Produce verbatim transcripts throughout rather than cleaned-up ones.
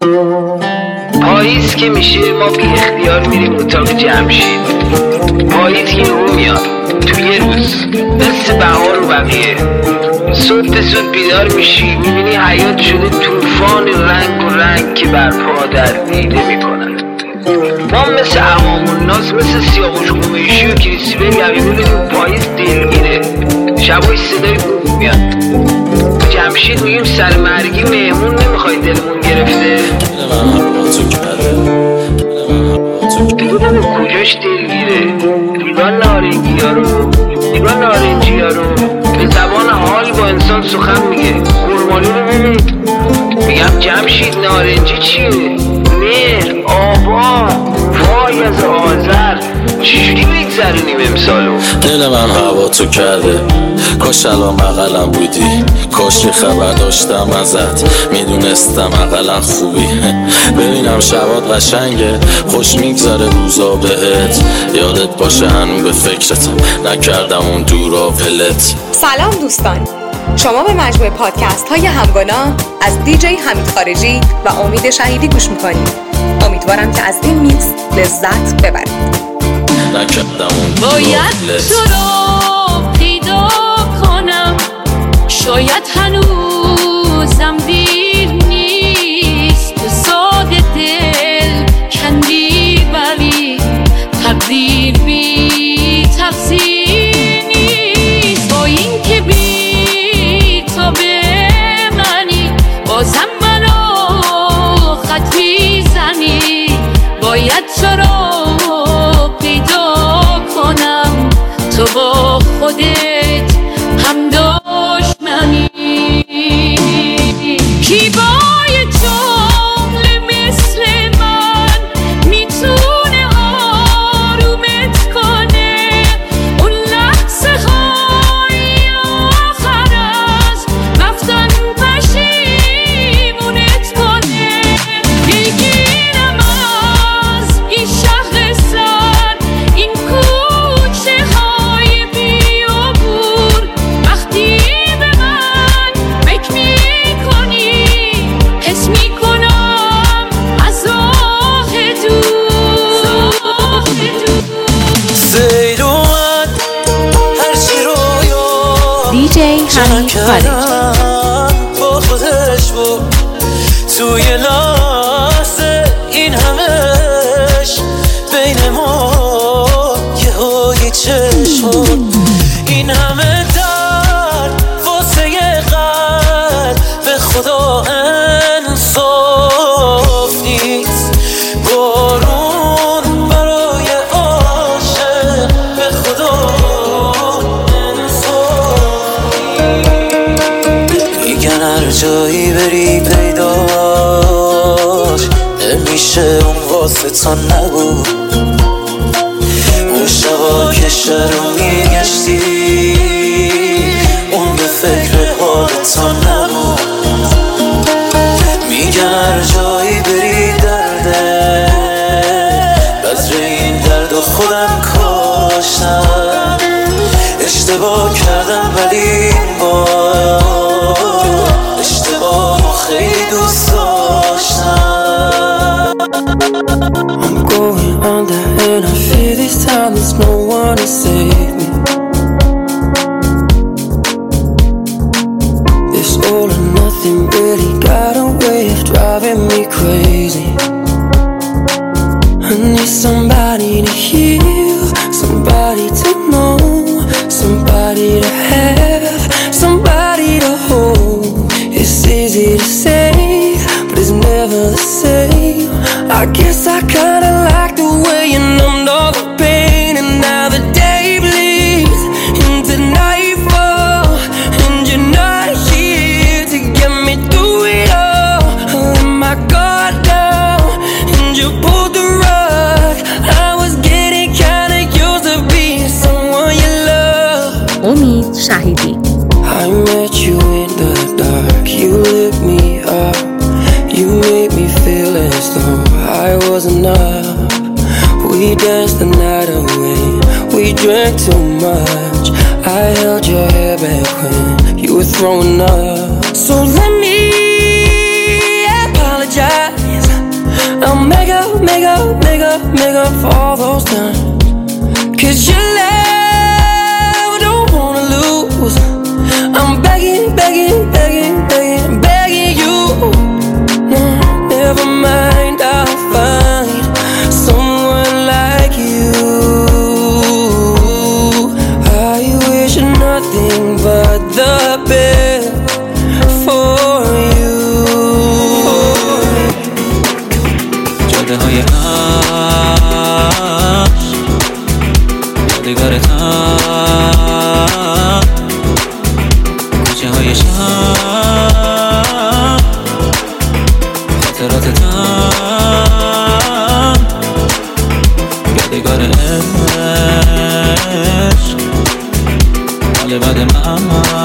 پاییز که میشه ما بی اختیار میریم اتاق جمشید. پاییز که او میاد تو یه روز مثل بهار و بقیه. صبح به صبح بیدار میشی میبینی حیات شده طوفان رنگ و رنگ که برپا در دیده میکنن. ما مثل عوام الناس مثل سیاوش قمیشی و کریسیبل یقیمه بدیم پاییز دلگیره. شبای صدای بوم میاد. جمشید میگیم سرمرگی مهمون نمیخوای دلمون گرفته. دیدم کجاش دلگیره. دیدن نارنجی ها رو دیدن نارنجی ها رو به زبان حال با انسان سخن میگه. خورمالو رو ببینید میگم جمشید نارنجی چیه؟ مهر آبا وای از آذر چجوری بگذرونیم امسالو. دل من هوا تو کرده کاش الان بغلم بودی. کاش خبر داشتم ازت میدونستم اقلا خوبی. ببینم شبات قشنگه خوش میگذره روزا بهت. یادت باشه هنو به فکرتم نکردم اون دورا ولت. سلام دوستان، شما به مجموعه پادکست های همگانا از دی جی حمید خارجی و امید شهیدی گوش میکنید. امیدوارم که از این میکس لذت ببرید. باید تو رو پیدا کنم، شاید هنوزم دیر نیست. تو ساده دل کندی ولی تقدیر بی تقصیر نیست. با این که بی تو بمانی بازم منو خط میزنی. باید تو رو پیدا کنم تو با خودت هم دشمنی. کی با یه جمله مثل من میتونه آرومت کنه؟ اون لحظه های آخر از رفتن پشیمونت کنه. دلگیرم از این شهر سر، این کوچه های بیابور. وقتی به من فکر میکنی حس میکنم از راه دور. سیل اومد هرچی رو یا دی جی حمید خارجی با خودش بود توی لحظه این همش بین ما یه های چشم. این همه درد واسه یه قلب به خدا انصاف نیست. بارون برای عاشق به خدا انصاف نیست. میگن هر جایی بری پیداش نمیشه اون واسه تا نبود. اون شبا که شهر رو میگشتی اون به فکر حالتا نبود. میگن هر جایی بری درده بذر این درد و خودم کاشتم. اشتباه کردم ولی این بار اشتباه خیلی دوست داشتم. I'm going under and I feel this time there's no one to save me. This all or nothing really got a way of driving me crazy. I need somebody to heal, somebody to know, somebody to have, somebody to hold. It's easy to say, but it's never the same. I guess I kinda like the way you numbed all the pain. And now the day bleeds into nightfall, and you're not here to get me through it all. I let my guard down and you pulled the rug. I was getting kinda used to being someone you love. امید شهیدی. I met you in the dark, you lit me up. You made me feel as though I was enough. We danced the night away, we drank too much. I held your hair back when you were throwing up. So let me apologize make up, make up, make up for all those times. Cause your love, I don't wanna lose. I'm begging, begging, begging, begging, begging you. No, never mind, I'll find someone like you. I wish nothing but the best for you. جاده های عشق یادگارتم، کوچه های شهر خاطراتتم، یادگار عشق حال بعد من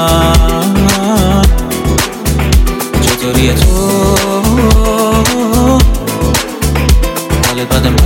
چطوری تو حال بعد من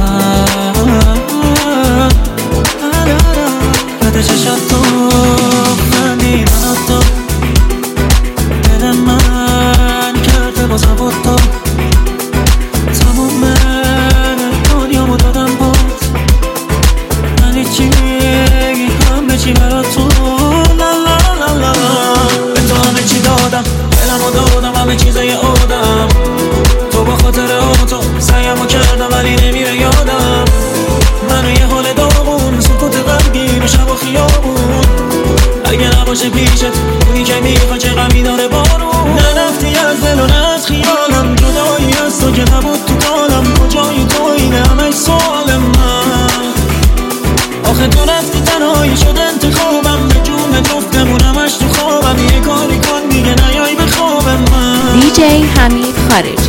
یاد چشم تو خندی من تو دل من کرده با زباد تو تموم دنیامو دادم بود من هیچی همه چی برا تو لا لا لا لا به تو همه چی دادم دلمو دادم همه چیزای آدم تو با خاطر تو سعیمو کردم ولی نمیره یادم منو یه حال داغون سکوت غمگین و شب و خیابون اگه نباشه پیشت اونی که میخواد چه غمی داره بارون نرفتی از دل و نه از خیالم جدایی از تو که نبود تو کالم کجایی تو اینه همش سوال من آخه تو رفتی تنهایی شد انتخابم به جون جفتمون همش تو خوابم یه کاری کن دیگه نیایی به خواب من دیجی حمید خارجی.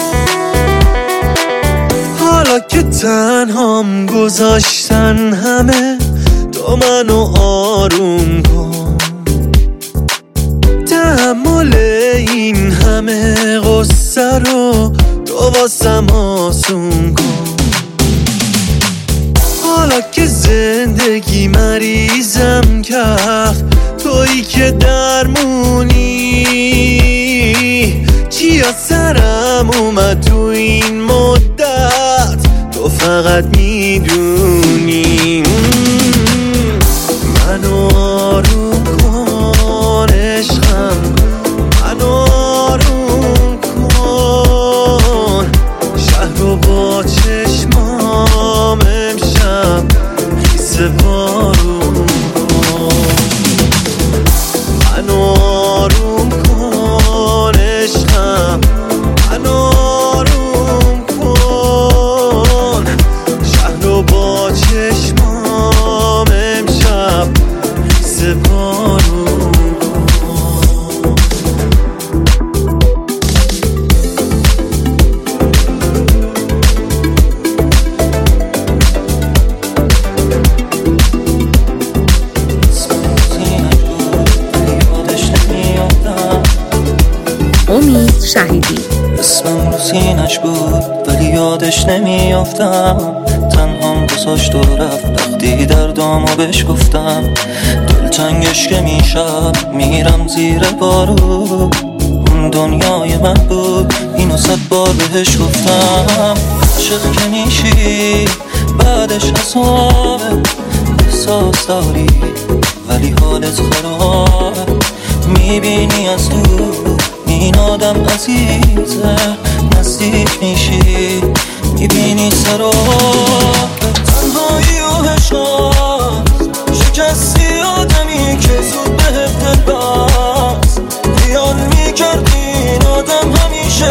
حالا که تنهام گذاشتن همه تو منو آروم کن تحمل این همه غصه رو تو واسم آسون کن حالا که زندگی مریضم کرد تویی که درمونی چی از سرم اومد تو این مدت تو فقط میدونی منو آروم کن عشقم منو آروم کن شهر رو با چشمام امشب خیس بارون کن منو آروم کن عشقم منو آروم کن شهر رو با چشمام امشب خیس بارون کن امید شهیدی. اسمم رو سینش بود ولی یادش نمیافتم تنهام گذاشت و رفت وقتی دردامو بهش گفتم دلتنگش که میشم میرم زیر بارو اون دنیای من بود اینو صد بار بهش گفتم عاشق که میشی بعدش عذابه احساس داری ولی حالت خرابه میبینی از دور این آدم عزیزه نزدیک میشی میبینی سرا تنهایی و حشاست شکستی آدمی که زود بهت دل بست خیال میکردی این آدم همیشه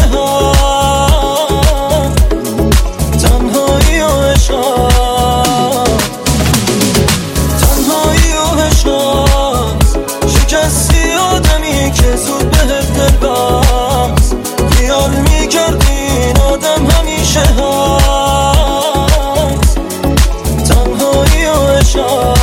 هست تنهایی و حشاست تنهایی و حشاست شکستی آدمی که زود بهت دل بست خیال میکردی این آدم همیشه هست تنهایی و حشاست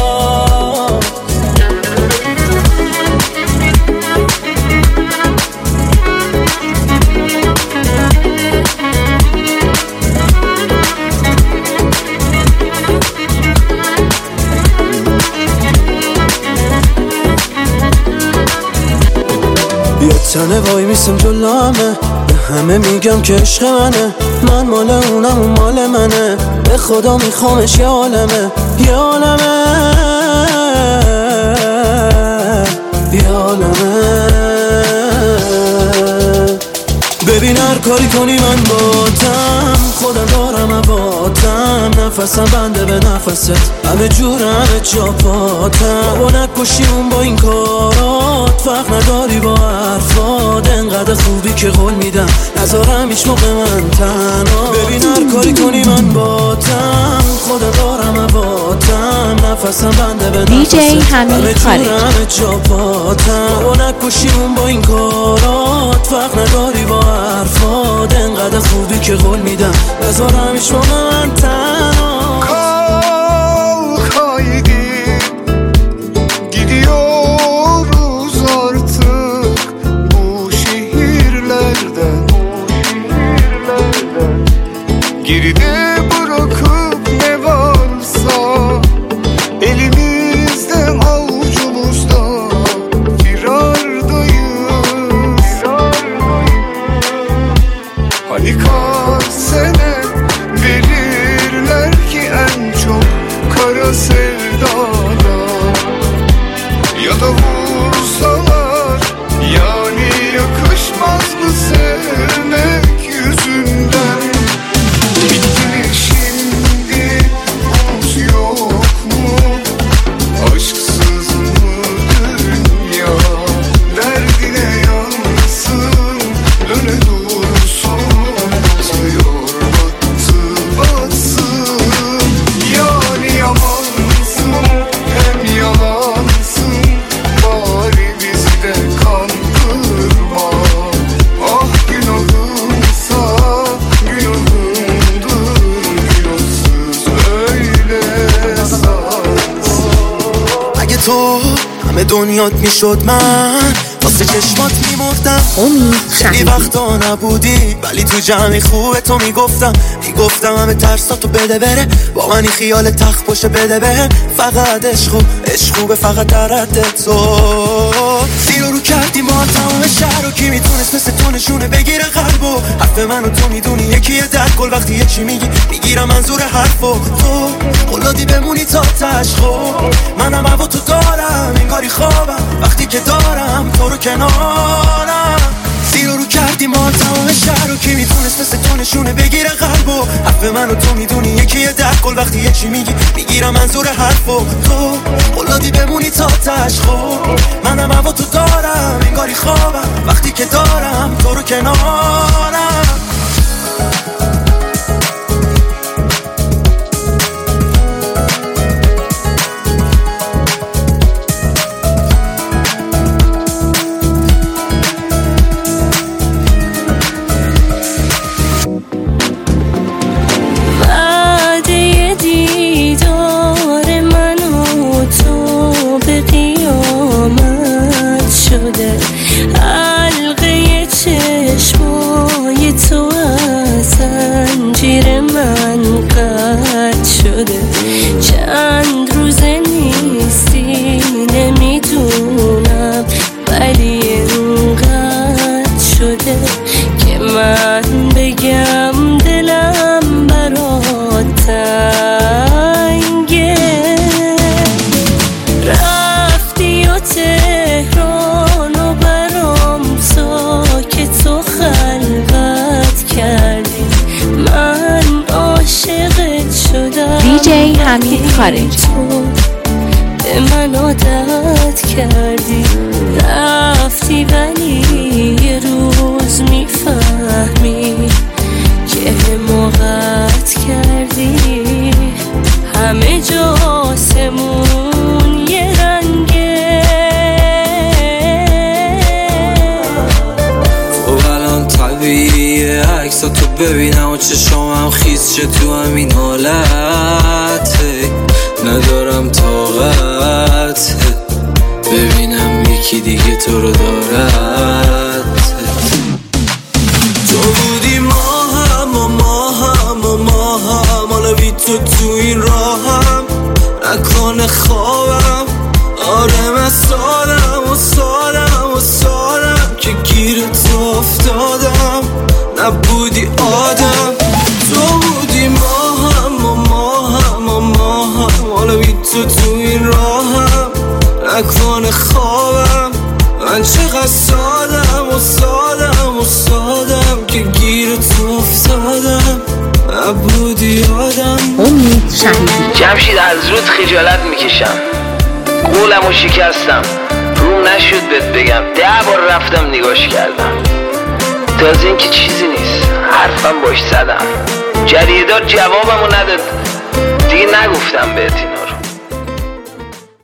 یه تنه وای میسم جلومه به همه میگم که عشق منه من مال اونم اون مال منه، به خدا میخوامش یه عالمه یه عالمه یه عالمه. ببین هر کاری کنی من باتم، خودم دارم عباتم، نفسم بنده به نفست، همه جور همه جا پاتم. بابا نکشی اون با این کارات، فرق نداری با حرفات، انقدر خوبی که قول میدم نذارم هیچ موقع من تنها. ببین هر کاری کنی من باتم، خودم دارم عباتم، نفسم بنده به نفست، همه جور همه جا پاتم. بابا نکشی اون با این کارات، فرق نداری با حرفات، انقدر خوبی که قول میدم نذارم هیچ موقع من tano. Haydi gidiyoruz artık bu şehirlerden, geride bırakıp ne varsa elimizde avucumuzda firardayız. Hani kaç sene verirler ki en çok kara sevdada, ya da vursalar yani yakışmaz mı sevmek yüzünden. Bitti şimdi umut yok mu, aşksız mı dünya, derdine yansın döne dursun, batıyor battı batsın. Yani yamansın hem yalansın, bari bizi de kandırma. Ah günahımsa günahımdır, günahsız öyle sansın. اگه تو همه دنیات میشد من واسه چشمات میمردم. خیلی وقتا نبودی ولی تو جمعی خوبه تو میگفتم میگفتم همه ترساتو بده بره، با منی خیال تخت باشه بده به، فقط عشقو عشقو به فقط درد تو. زیر رو کردی ما تمام شهر رو، کی میتونست مثل تو نشونه بگیره قلبو. حرف منو تو میدونی یکیه در کل، وقتی یکی میگی میگیرم منظور حرفو. تو قلادی بمونی تا تشخو، منم هوا تو دارم انگاری خوابم وقتی که دارم تو رو کنارم. زیر رو کردی ما تمام شهر رو، کی میتونست مثل تو نشونه بگیره قلبو. حرف منو تو میدونی یکیه در کل، وقتی یکی میگی میگیرم منظور حرفو. تو قلادی بمونی تا تشخو، منم هوا تو دارم انگاری خوابم وقتی که دارم تو رو کنارم. حلقه چشمای تو از زنجیر من قطع شده، چند روزه نیستی نمیدونم ولی اینقدر شده که من بگم دلم برات تنگه. رفتی و تهران و برام ساکت و خلوت کردی، من عاشقت شدم. دیجی حمید خارجی تو به من عادت کردی، رفتی ولی یه روز میفهمی که حماقت کردی. همه جا آسمون یه رنگه. خب الان طبیعیه عکسا تو ببینم و چشامم خیز شه تو همین حالت، ندارم طاقت ببینم یکی دیگه تو رو دارد. تو بودی ما هم و ما هم و ما هم، حالا بی تو تو این راهم نکنه خوابم. آره من سالم و سالم و سالم که گیر تو افتادم، نبودی آدم. مکان خوابم. من چقدر سادم و سادم و سادم که گیر تو افتادم، نبودی یادم. امید شهیدی. جمشید از رود خجالت میکشم، قولمو شکستم، روم نشد بهت بگم، ده بار رفتم نگاش کردم، تازه این که چیزی نیست، حرفم باش زدم، جریدار جوابمو نداد، دیگه نگفتم بهت اینا.